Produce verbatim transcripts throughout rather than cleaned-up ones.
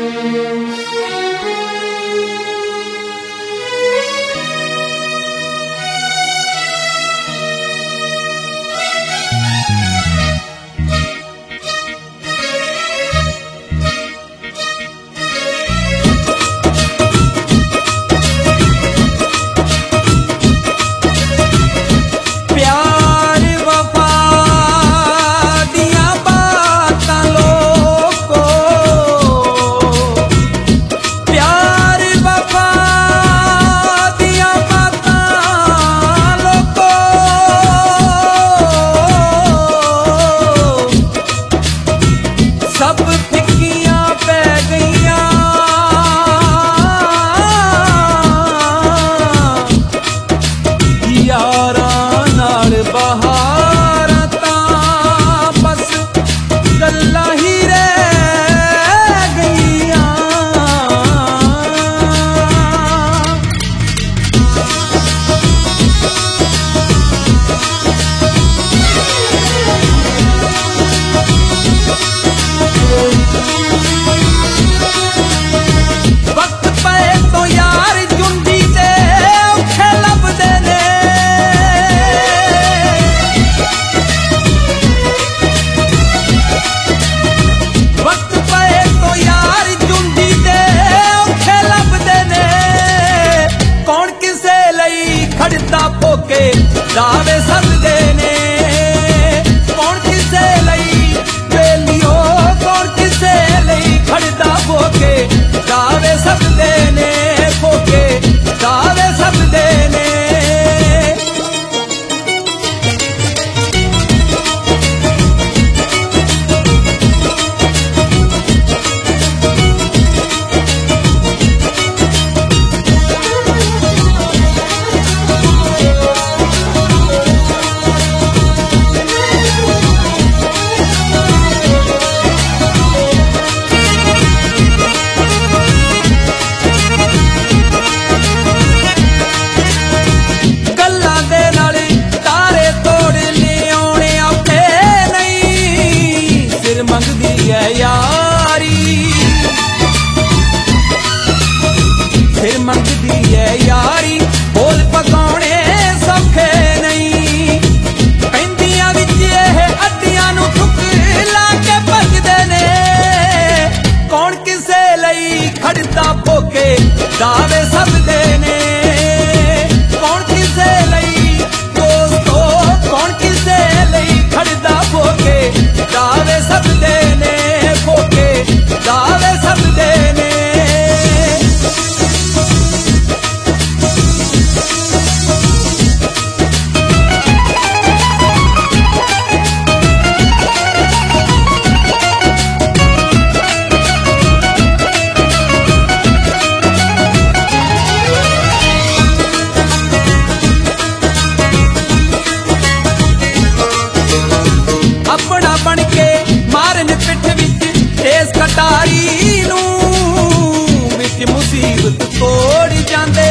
दावे सददे ने कौन किसे लई बेलियो कौन किसे लई खड़दा फोके दावे सददे ने फोके दावे सददे ने मंगदी है यारी फिर मंगदी है यारी बोल पकाने सौखे नहीं पैंदियां विच यह अड्डियां नूं ठुक ला के भजदे ने कौन किसे लई खड़दा फोके दावे सददे ने कौन किसे लई दोस्तो कौन किसे लई खड़दा फोके दावे सददे ने फोके दावे सददे ने अपना बन के मारन पिठ विच तेज कटारी नूं विच मुसीबत तोड़ जांदे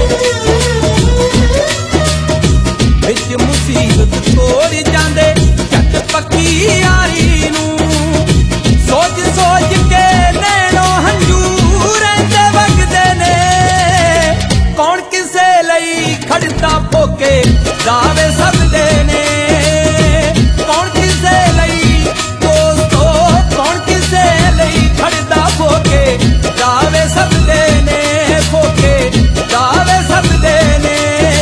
विच मुसीबत तोड़ जांदे झट पक्की यारी नूं सोच सोच के नैनो हंजू रहिंदे वगदे ने कौन किसे लई खड़दा फोके दावे सददे ने कौन किसे लई दोस्तो कौन किसे लई खड़दा फोके दावे सददे ने फोके दावे सददे ने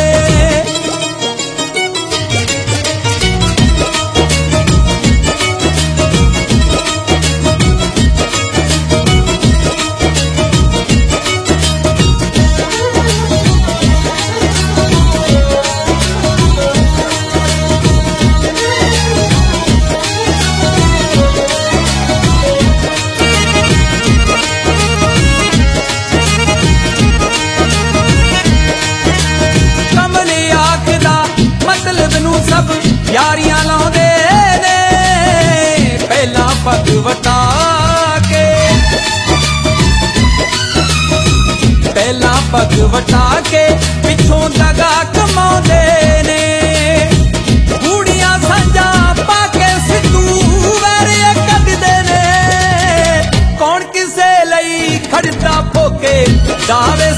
सब यारियां लाउंदे ने पहला पग वटा के पहला पग वटा के पिछों दगा कमाउंदे ने कूड़ियां संजा पाके सिद्धू वैरिया कढदे ने कौन किसे लई ਗਾਵੇ